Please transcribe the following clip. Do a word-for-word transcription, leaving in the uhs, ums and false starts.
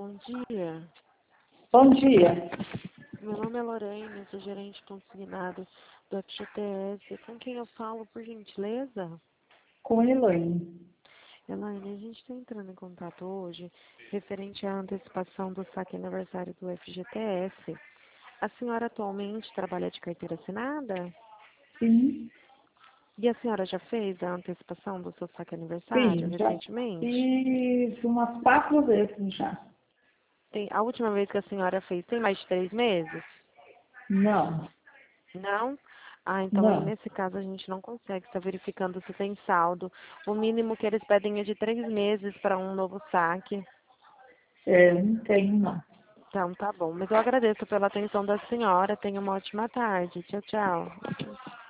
bom dia. Bom dia. Meu nome é Lorena, sou gerente consignado do F G T S. Com quem eu falo, por gentileza? Com Elaine. Elaine, a gente está entrando em contato hoje referente à antecipação do saque aniversário do F G T S. A senhora atualmente trabalha de carteira assinada? Sim, E a senhora já fez a antecipação do seu saque aniversário sim, já recentemente? fiz umas quatro vezes já. Tem, a última vez que a senhora fez tem mais de três meses? Não, Não? Ah, então aí não. nesse caso a gente não consegue estar verificando se tem saldo. O mínimo que eles pedem é de três meses para um novo saque. É, não tenho não. Então tá bom. Mas eu agradeço pela atenção da senhora. Tenha uma ótima tarde. Tchau, tchau.